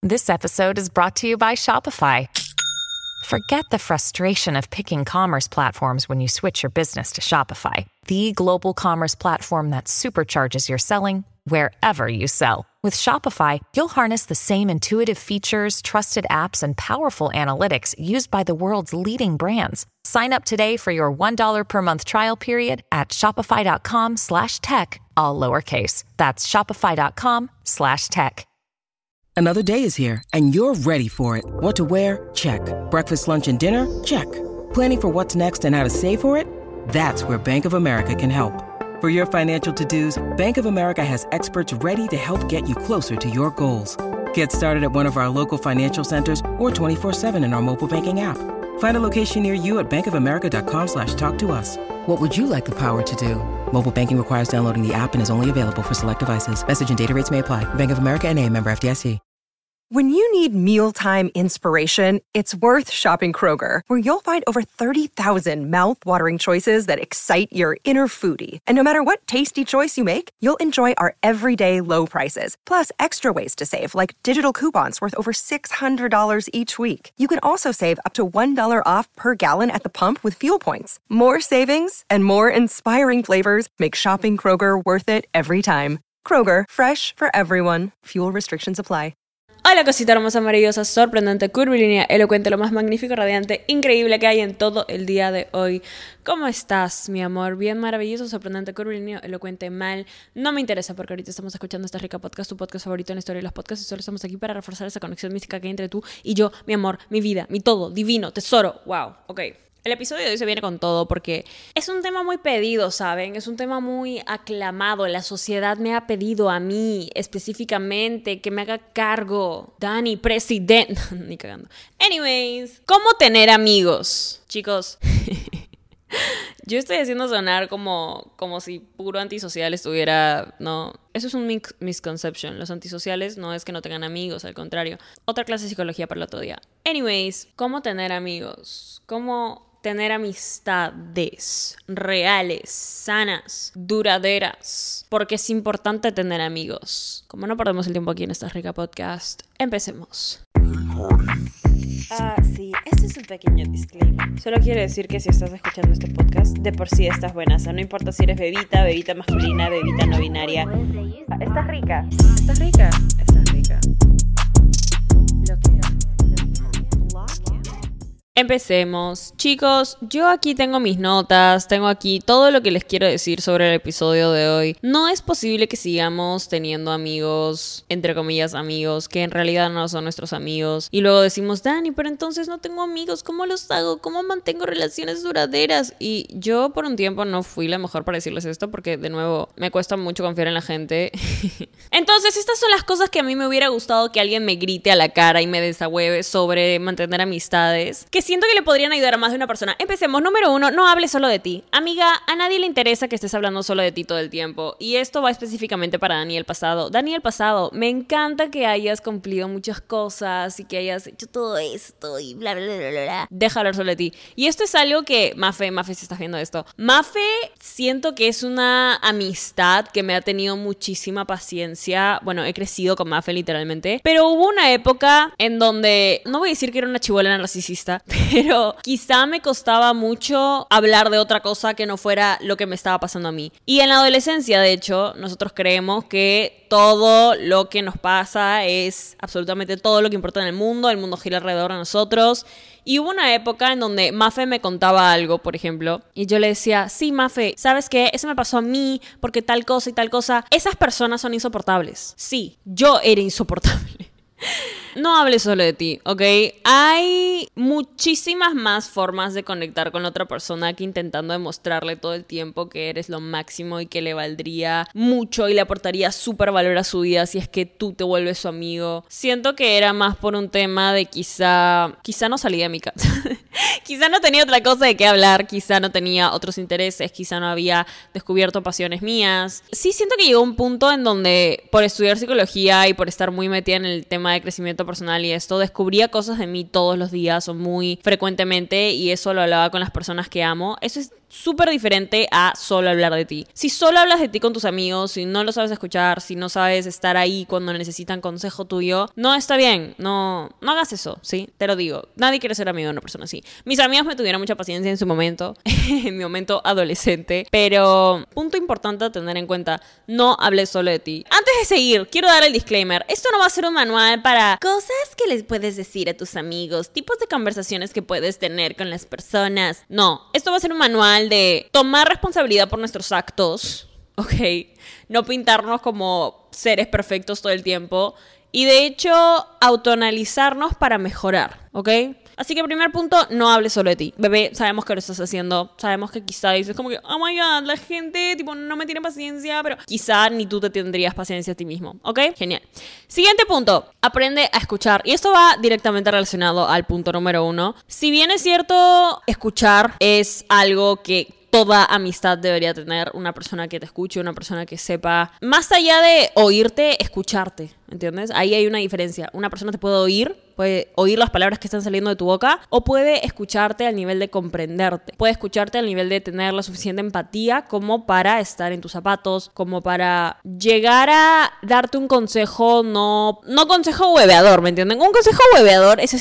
This episode is brought to you by Shopify. Forget the frustration of picking commerce platforms when you switch your business to Shopify, the global commerce platform that supercharges your selling wherever you sell. With Shopify, you'll harness the same intuitive features, trusted apps, and powerful analytics used by the world's leading brands. Sign up today for your $1 per month trial period at shopify.com/tech, all lowercase. That's shopify.com/tech. Another day is here, and you're ready for it. What to wear? Check. Breakfast, lunch, and dinner? Check. Planning for what's next and how to save for it? That's where Bank of America can help. For your financial to-dos, Bank of America has experts ready to help get you closer to your goals. Get started at one of our local financial centers or 24/7 in our mobile banking app. Find a location near you at bankofamerica.com/talktous. What would you like the power to do? Mobile banking requires downloading the app and is only available for select devices. Message and data rates may apply. Bank of America N.A., member FDIC. When you need mealtime inspiration, it's worth shopping Kroger, where you'll find over 30,000 mouth-watering choices that excite your inner foodie. And no matter what tasty choice you make, you'll enjoy our everyday low prices, plus extra ways to save, like digital coupons worth over $600 each week. You can also save up to $1 off per gallon at the pump with fuel points. More savings and more inspiring flavors make shopping Kroger worth it every time. Kroger, fresh for everyone. Fuel restrictions apply. Hola cosita hermosa, maravillosa, sorprendente, curvilínea, elocuente, lo más magnífico, radiante, increíble que hay en todo el día de hoy. ¿Cómo estás, mi amor? Bien, maravilloso, sorprendente, curvilíneo, elocuente, mal. No me interesa porque ahorita estamos escuchando Esta Rica Podcast, tu podcast favorito en la historia de los podcasts, y solo estamos aquí para reforzar esa conexión mística que hay entre tú y yo, mi amor, mi vida, mi todo, divino, tesoro. Wow, ok. El episodio de hoy se viene con todo porque es un tema muy pedido, ¿saben? Es un tema muy aclamado. La sociedad me ha pedido a mí específicamente que me haga cargo. Dani, presidente. Ni cagando. Anyways, ¿cómo tener amigos? Chicos, yo estoy haciendo sonar como si puro antisocial estuviera... No, eso es un misconception. Los antisociales no es que no tengan amigos, al contrario. Otra clase de psicología para el otro día. Anyways, ¿cómo tener amigos? ¿Cómo tener amistades reales, sanas, duraderas? Porque es importante tener amigos. Como no perdemos el tiempo aquí en Esta Rica Podcast, empecemos. Sí, este es un pequeño disclaimer. Solo quiero decir que si estás escuchando este podcast, de por sí estás buena. O sea, no importa si eres bebita, bebita masculina, bebita no binaria. Estás rica. Estás rica. Estás rica. Lo que... Empecemos. Chicos, yo aquí tengo mis notas, tengo aquí todo lo que les quiero decir sobre el episodio de hoy. No es posible que sigamos teniendo amigos, entre comillas amigos, que en realidad no son nuestros amigos. Y luego decimos, Dani, pero entonces no tengo amigos, ¿cómo los hago? ¿Cómo mantengo relaciones duraderas? Y yo por un tiempo no fui la mejor para decirles esto porque, de nuevo, me cuesta mucho confiar en la gente. Entonces, estas son las cosas que a mí me hubiera gustado que alguien me grite a la cara y me desahueve sobre mantener amistades, que siento que le podrían ayudar a más de una persona. Empecemos. Número 1, no hables solo de ti. Amiga, a nadie le interesa que estés hablando solo de ti todo el tiempo. Y esto va específicamente para Daniel Pasado. Daniel Pasado, me encanta que hayas cumplido muchas cosas y que hayas hecho todo esto y bla, bla, bla, bla, bla. Deja hablar solo de ti. Y esto es algo que, Mafe, si estás viendo esto. Mafe, siento que es una amistad que me ha tenido muchísima paciencia. Bueno, he crecido con Mafe literalmente. Pero hubo una época en donde, no voy a decir que era una chibola narcisista, pero quizá me costaba mucho hablar de otra cosa que no fuera lo que me estaba pasando a mí. Y en la adolescencia, de hecho, nosotros creemos que todo lo que nos pasa es absolutamente todo lo que importa en el mundo gira alrededor de nosotros. Y hubo una época en donde Mafe me contaba algo, por ejemplo, y yo le decía, sí, Mafe, ¿sabes qué? Eso me pasó a mí porque tal cosa y tal cosa. Esas personas son insoportables. Sí, yo era insoportable. No hables solo de ti, ¿ok? Hay muchísimas más formas de conectar con otra persona que intentando demostrarle todo el tiempo que eres lo máximo y que le valdría mucho y le aportaría súper valor a su vida si es que tú te vuelves su amigo. Siento que era más por un tema de quizá no salí de mi casa. Quizá no tenía otra cosa de qué hablar, quizá no tenía otros intereses, quizá no había descubierto pasiones mías. Sí siento que llegó un punto en donde por estudiar psicología y por estar muy metida en el tema de crecimiento personal y esto, descubría cosas de mí todos los días o muy frecuentemente, y eso lo hablaba con las personas que amo. Eso es súper diferente a solo hablar de ti. Si solo hablas de ti con tus amigos, si no lo sabes escuchar, si no sabes estar ahí cuando necesitan consejo tuyo, no está bien. No hagas eso, ¿sí? Te lo digo. Nadie quiere ser amigo de una persona así. Mis amigos me tuvieron mucha paciencia en su momento, en mi momento adolescente, pero punto importante a tener en cuenta, no hables solo de ti. Antes de seguir, quiero dar el disclaimer. Esto no va a ser un manual para cosas que les puedes decir a tus amigos, tipos de conversaciones que puedes tener con las personas. No, esto va a ser un manual de tomar responsabilidad por nuestros actos, ¿ok? No pintarnos como seres perfectos todo el tiempo y de hecho autoanalizarnos para mejorar, ¿ok? Así que primer punto, no hables solo de ti. Bebé, sabemos que lo estás haciendo. Sabemos que quizá dices como que, oh my god, la gente tipo no me tiene paciencia, pero quizá ni tú te tendrías paciencia a ti mismo, ¿ok? Genial. Siguiente punto, aprende a escuchar. Y esto va directamente relacionado al punto número 1. Si bien es cierto, escuchar es algo que toda amistad debería tener, una persona que te escuche, una persona que sepa, más allá de oírte, escucharte, ¿entiendes? Ahí hay una diferencia. Una persona te puede oír las palabras que están saliendo de tu boca, o puede escucharte al nivel de comprenderte. Puede escucharte al nivel de tener la suficiente empatía como para estar en tus zapatos, como para llegar a darte un consejo, no consejo hueveador, ¿me entienden? Un consejo hueveador es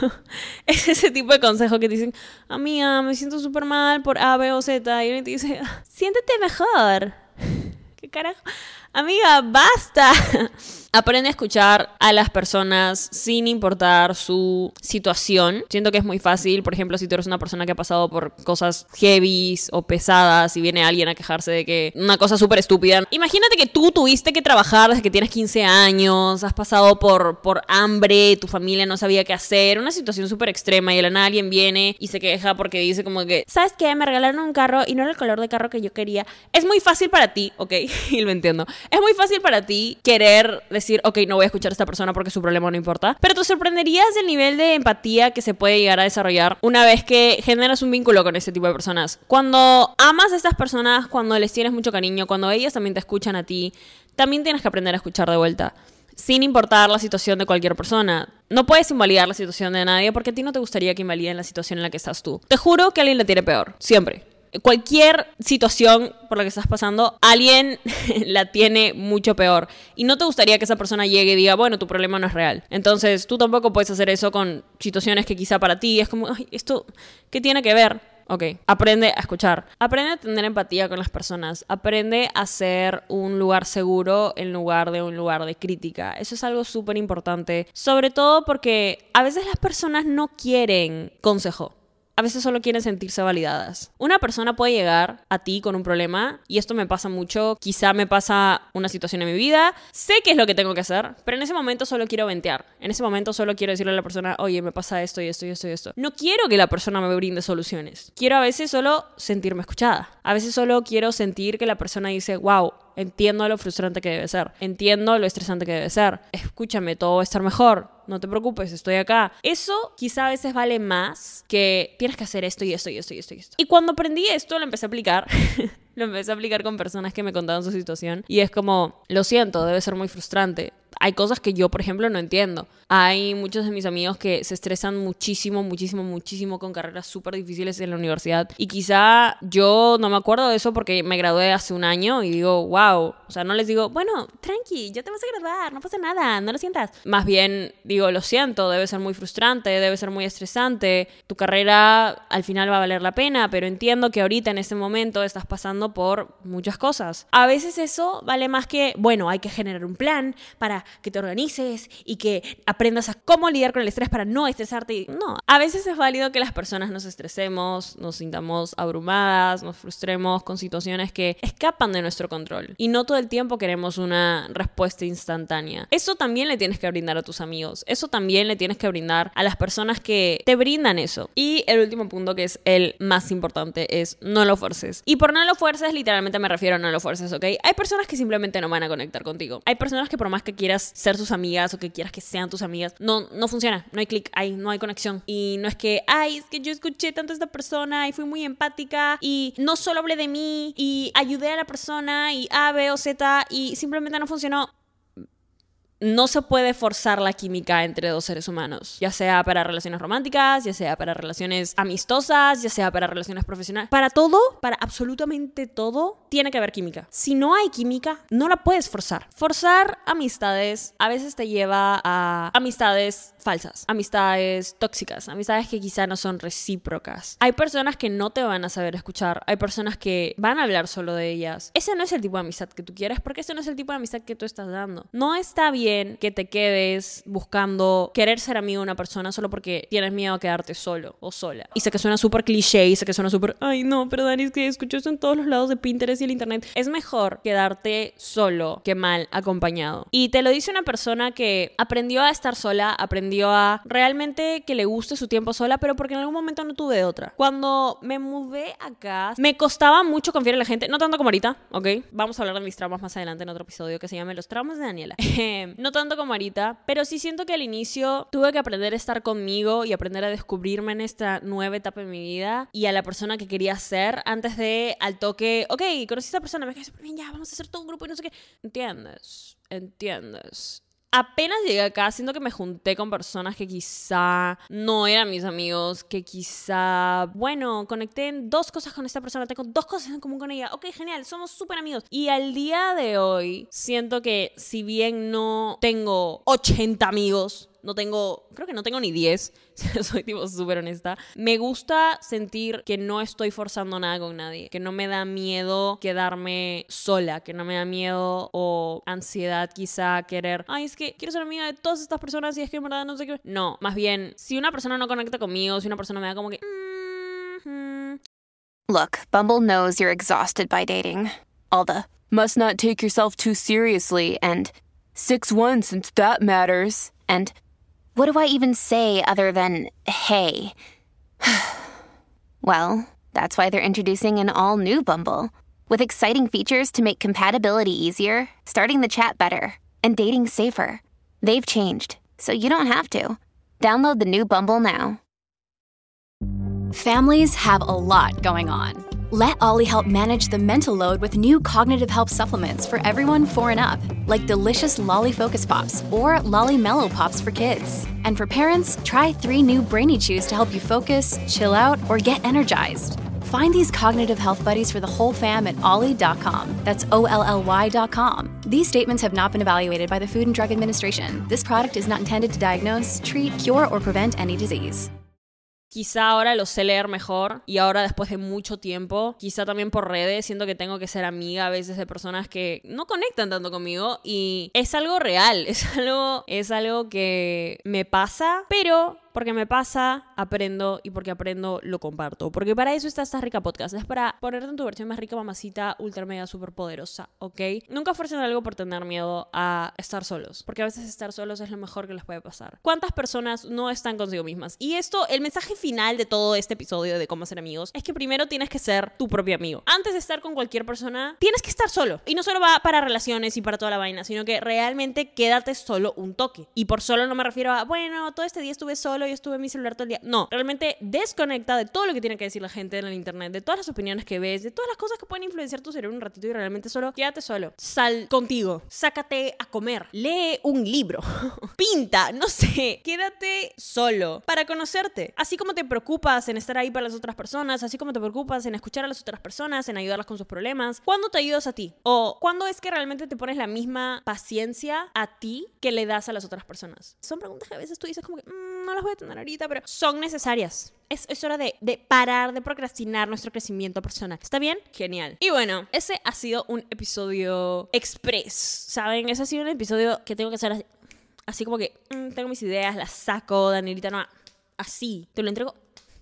ese tipo de consejo que te dicen, amiga, me siento súper mal por A, B o Z, y uno te dice, siéntete mejor. ¿Qué carajo? Amiga, basta. Aprende a escuchar a las personas sin importar su situación. Siento que es muy fácil, por ejemplo, si tú eres una persona que ha pasado por cosas heavies o pesadas y viene alguien a quejarse de que una cosa súper estúpida. Imagínate que tú tuviste que trabajar desde que tienes 15 años, has pasado por hambre, tu familia no sabía qué hacer, una situación súper extrema y de la nada alguien viene y se queja porque dice como que, ¿sabes qué? Me regalaron un carro y no era el color de carro que yo quería. Es muy fácil para ti, ¿ok? Y lo entiendo. Es muy fácil para ti querer decir, ok, no voy a escuchar a esta persona porque su problema no importa, pero te sorprenderías del nivel de empatía que se puede llegar a desarrollar una vez que generas un vínculo con ese tipo de personas. Cuando amas a estas personas, cuando les tienes mucho cariño, cuando ellas también te escuchan a ti, también tienes que aprender a escuchar de vuelta, sin importar la situación de cualquier persona. No puedes invalidar la situación de nadie porque a ti no te gustaría que invaliden la situación en la que estás tú. Te juro que alguien la tiene peor, siempre. Cualquier situación por la que estás pasando, alguien la tiene mucho peor. Y no te gustaría que esa persona llegue y diga, bueno, tu problema no es real. Entonces, tú tampoco puedes hacer eso con situaciones que quizá para ti es como, ay, ¿esto qué tiene que ver? Ok, aprende a escuchar. Aprende a tener empatía con las personas. Aprende a ser un lugar seguro en lugar de un lugar de crítica. Eso es algo súper importante. Sobre todo porque a veces las personas no quieren consejo. A veces solo quieren sentirse validadas. Una persona puede llegar a ti con un problema, y esto me pasa mucho, quizá me pasa una situación en mi vida, sé qué es lo que tengo que hacer, pero en ese momento solo quiero ventear. En ese momento solo quiero decirle a la persona, oye, me pasa esto y esto y esto y esto. No quiero que la persona me brinde soluciones. Quiero a veces solo sentirme escuchada. A veces solo quiero sentir que la persona dice, wow, entiendo lo frustrante que debe ser. Entiendo lo estresante que debe ser. Escúchame, todo va a estar mejor. No te preocupes, estoy acá. Eso quizá a veces vale más que tienes que hacer esto y esto y esto y esto y esto. Y cuando aprendí esto, lo empecé a aplicar. Lo empecé a aplicar con personas que me contaban su situación. Y es como, lo siento, debe ser muy frustrante. Hay cosas que yo, por ejemplo, no entiendo. Hay muchos de mis amigos que se estresan muchísimo con carreras súper difíciles en la universidad. Y quizá yo no me acuerdo de eso porque me gradué hace un año y digo, wow. O sea, no les digo, bueno, tranqui, ya te vas a graduar, no pasa nada, no lo sientas. Más bien digo, lo siento, debe ser muy frustrante, debe ser muy estresante. Tu carrera al final va a valer la pena, pero entiendo que ahorita en este momento estás pasando por muchas cosas. A veces eso vale más que, bueno, hay que generar un plan para que te organices y que aprendas a cómo lidiar con el estrés para no estresarte. No, a veces es válido que las personas nos estresemos, nos sintamos abrumadas, nos frustremos con situaciones que escapan de nuestro control. Y no todo el tiempo queremos una respuesta instantánea. Eso también le tienes que brindar a tus amigos. Eso también le tienes que brindar a las personas que te brindan eso. Y el último punto, que es el más importante, es no lo fuerces. Y por no lo fuerces, literalmente me refiero a no lo fuerces, ¿ok? Hay personas que simplemente no van a conectar contigo. Hay personas que por más que quieras ser sus amigas o que quieras que sean tus amigas, no funciona, no hay clic, no hay conexión. Y no es que, es que yo escuché tanto a esta persona y fui muy empática y no solo hablé de mí y ayudé a la persona y A, B o Z y simplemente no funcionó. No se puede forzar la química entre dos seres humanos, ya sea para relaciones románticas, ya sea para relaciones amistosas, ya sea para relaciones profesionales. Para todo, para absolutamente todo, tiene que haber química. Si no hay química, no la puedes forzar. Forzar amistades a veces te lleva a amistades falsas, amistades tóxicas, amistades que quizá no son recíprocas. Hay personas que no te van a saber escuchar, hay personas que van a hablar solo de ellas. Ese no es el tipo de amistad que tú quieres, porque ese no es el tipo de amistad que tú estás dando. No está bien que te quedes buscando querer ser amigo de una persona solo porque tienes miedo a quedarte solo o sola. Y sé que suena súper cliché, y sé que suena súper, ay no, pero Dani, es que escucho esto en todos los lados de Pinterest y el internet. Es mejor quedarte solo que mal acompañado. Y te lo dice una persona que aprendió a estar sola, aprendió a realmente que le guste su tiempo sola, pero porque en algún momento no tuve otra. Cuando me mudé acá, me costaba mucho confiar en la gente, no tanto como ahorita, ¿ok? Vamos a hablar de mis traumas más adelante en otro episodio que se llama Los traumas de Daniela. No tanto como ahorita, pero sí siento que al inicio tuve que aprender a estar conmigo y aprender a descubrirme en esta nueva etapa de mi vida y a la persona que quería ser antes de al toque, ok, conocí a esta persona, me quedé súper bien, ya, vamos a hacer todo un grupo y no sé qué. ¿Entiendes? Apenas llegué acá, siento que me junté con personas que quizá no eran mis amigos, que quizá, bueno, conecté en 2 cosas con esta persona, tengo 2 cosas en común con ella, ok, genial, somos súper amigos. Y al día de hoy, siento que si bien no tengo 80 amigos, creo que no tengo ni 10, soy tipo súper honesta. Me gusta sentir que no estoy forzando nada con nadie, que no me da miedo quedarme sola, que no me da miedo o ansiedad quizá querer, ay, es que quiero ser amiga de todas estas personas y es que en verdad no sé qué. No, más bien, si una persona no conecta conmigo, si una persona me da como que... Look, Bumble knows you're exhausted by dating. All the, must not take yourself too seriously, and 6'1" since that matters, and... what do I even say other than, hey? Well, that's why they're introducing an all-new Bumble, with exciting features to make compatibility easier, starting the chat better, and dating safer. They've changed, so you don't have to. Download the new Bumble now. Families have a lot going on. Let Ollie help manage the mental load with new cognitive help supplements for everyone 4 and up, like delicious Lolly Focus Pops or Lolly Mellow Pops for kids. And for parents, try 3 new Brainy Chews to help you focus, chill out, or get energized. Find these cognitive health buddies for the whole fam at ollie.com. That's OLLY.com. These statements have not been evaluated by the Food and Drug Administration. This product is not intended to diagnose, treat, cure, or prevent any disease. Quizá ahora lo sé leer mejor y ahora después de mucho tiempo, quizá también por redes, siento que tengo que ser amiga a veces de personas que no conectan tanto conmigo y es algo real, es algo que me pasa, pero porque me pasa, aprendo y porque aprendo, lo comparto. Porque para eso está esta rica podcast. Es para ponerte en tu versión más rica, mamacita, ultra mega super poderosa, ¿ok? Nunca fuercen algo por tener miedo a estar solos. Porque a veces estar solos es lo mejor que les puede pasar. ¿Cuántas personas no están consigo mismas? Y esto, el mensaje final de todo este episodio de cómo ser amigos, es que primero tienes que ser tu propio amigo. Antes de estar con cualquier persona, tienes que estar solo. Y no solo va para relaciones y para toda la vaina, sino que realmente quédate solo un toque. Y por solo no me refiero a, bueno, todo este día estuve solo, yo estuve en mi celular todo el día. No, realmente desconecta de todo lo que tiene que decir la gente en el internet, de todas las opiniones que ves, de todas las cosas que pueden influenciar tu cerebro un ratito y realmente solo quédate solo. Sal contigo, sácate a comer, lee un libro, pinta, no sé, quédate solo para conocerte. Así como te preocupas en estar ahí para las otras personas, así como te preocupas en escuchar a las otras personas, en ayudarlas con sus problemas, ¿cuándo te ayudas a ti? O ¿cuándo es que realmente te pones la misma paciencia a ti que le das a las otras personas? Son preguntas que a veces tú dices como que no las voy a tener ahorita, pero son necesarias. Es hora de parar de procrastinar nuestro crecimiento personal. ¿Está bien? Genial. Y bueno, ese ha sido un episodio express, ¿saben? Ese ha sido un episodio que tengo que hacer así como que tengo mis ideas, las saco, Danielita, no, así, te lo entrego.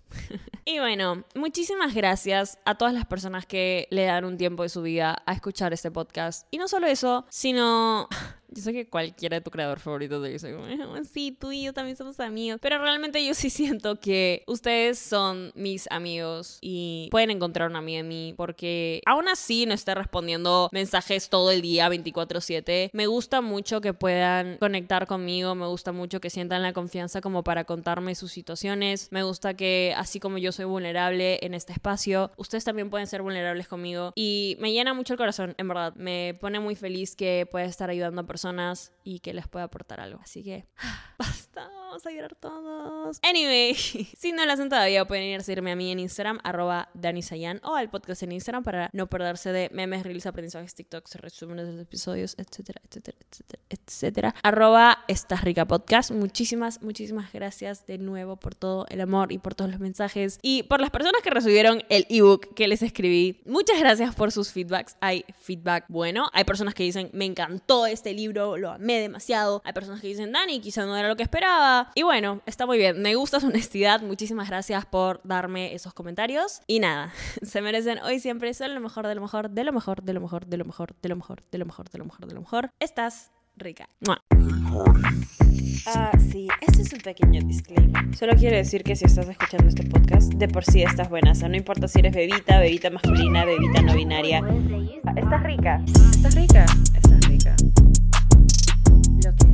Y bueno, muchísimas gracias a todas las personas que le dan un tiempo de su vida a escuchar este podcast. Y no solo eso, sino... Yo sé que cualquiera de tu creador favorito te dice como, sí, tú y yo también somos amigos. Pero realmente yo sí siento que ustedes son mis amigos y pueden encontrar una amiga en mí. Porque aún así no esté respondiendo mensajes todo el día 24/7. Me gusta mucho que puedan conectar conmigo. Me gusta mucho que sientan la confianza como para contarme sus situaciones. Me gusta que así como yo soy vulnerable en este espacio, ustedes también pueden ser vulnerables conmigo. Y me llena mucho el corazón, en verdad. Me pone muy feliz que pueda estar ayudando a personas personas y que les pueda aportar algo. Así que, basta, vamos a llorar todos. Anyway, si no lo hacen todavía, pueden ir a seguirme a mí en Instagram, @DaniSayan, o al podcast en Instagram para no perderse de memes, reels, aprendizajes, TikToks, resúmenes de los episodios, etcétera, etcétera, etcétera, etcétera. @EstásRicaPodcast. Muchísimas gracias de nuevo por todo el amor y por todos los mensajes y por las personas que recibieron el ebook que les escribí. Muchas gracias por sus feedbacks. Hay feedback bueno. Hay personas que dicen, me encantó este libro, lo amé demasiado. Hay personas que dicen, Dani, quizá no era lo que esperaba. Y bueno, está muy bien. Me gusta su honestidad. Muchísimas gracias por darme esos comentarios. Y nada, se merecen hoy siempre solo lo mejor de lo mejor, de lo mejor, de lo mejor, de lo mejor, de lo mejor, de lo mejor, de lo mejor, de lo mejor. Estás rica. ¡Mua! Sí, este es un pequeño disclaimer. Solo quiero decir que si estás escuchando este podcast, de por sí estás buena. O sea, no importa si eres bebita, bebita masculina, bebita no binaria. Estás rica. Estás rica. Estás rica. Lo quiero.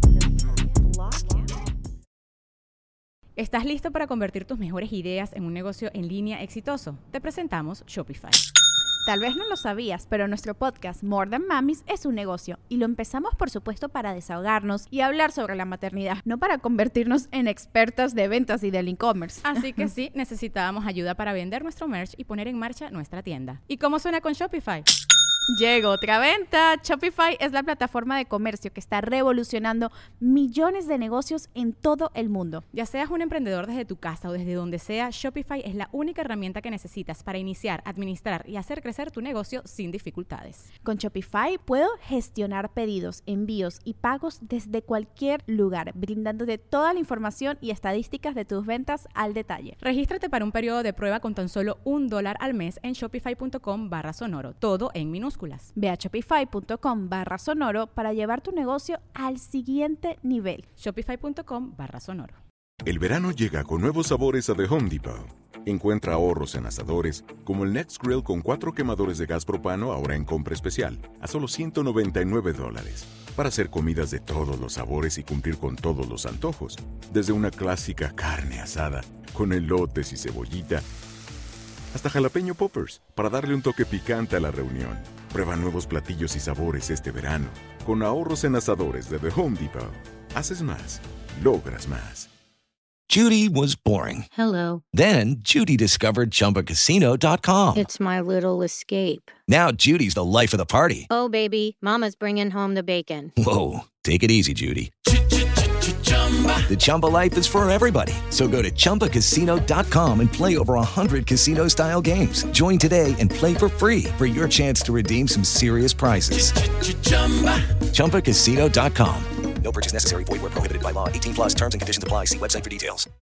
¿Estás listo para convertir tus mejores ideas en un negocio en línea exitoso? Te presentamos Shopify. Tal vez no lo sabías, pero nuestro podcast More Than Mamis es un negocio y lo empezamos por supuesto para desahogarnos y hablar sobre la maternidad, no para convertirnos en expertas de ventas y del e-commerce. Así que sí, necesitábamos ayuda para vender nuestro merch y poner en marcha nuestra tienda. ¿Y cómo suena con Shopify? Llegó otra venta. Shopify es la plataforma de comercio que está revolucionando millones de negocios en todo el mundo. Ya seas un emprendedor desde tu casa o desde donde sea, Shopify es la única herramienta que necesitas para iniciar, administrar y hacer crecer tu negocio sin dificultades. Con Shopify puedo gestionar pedidos, envíos y pagos desde cualquier lugar, brindándote toda la información y estadísticas de tus ventas al detalle. Regístrate para un periodo de prueba con tan solo $1 al mes en shopify.com/sonoro, todo en minúsculas. Ve a shopify.com/sonoro para llevar tu negocio al siguiente nivel. Shopify.com/sonoro. El verano llega con nuevos sabores a The Home Depot. Encuentra ahorros en asadores, como el Next Grill con 4 quemadores de gas propano ahora en compra especial, a solo $199. Para hacer comidas de todos los sabores y cumplir con todos los antojos. Desde una clásica carne asada, con elotes y cebollita, hasta jalapeño poppers, para darle un toque picante a la reunión. Prueba nuevos platillos y sabores este verano. Con ahorros en asadores de The Home Depot. Haces más, logras más. Judy was boring. Hello. Then Judy discovered ChumbaCasino.com. It's my little escape. Now Judy's the life of the party. Oh, baby, mama's bringing home the bacon. Whoa, take it easy, Judy. The Chumba life is for everybody. So go to ChumbaCasino.com and play over 100 casino-style games. Join today and play for free for your chance to redeem some serious prizes. ChumbaCasino.com. No purchase necessary. Void where prohibited by law. 18+ terms and conditions apply. See website for details.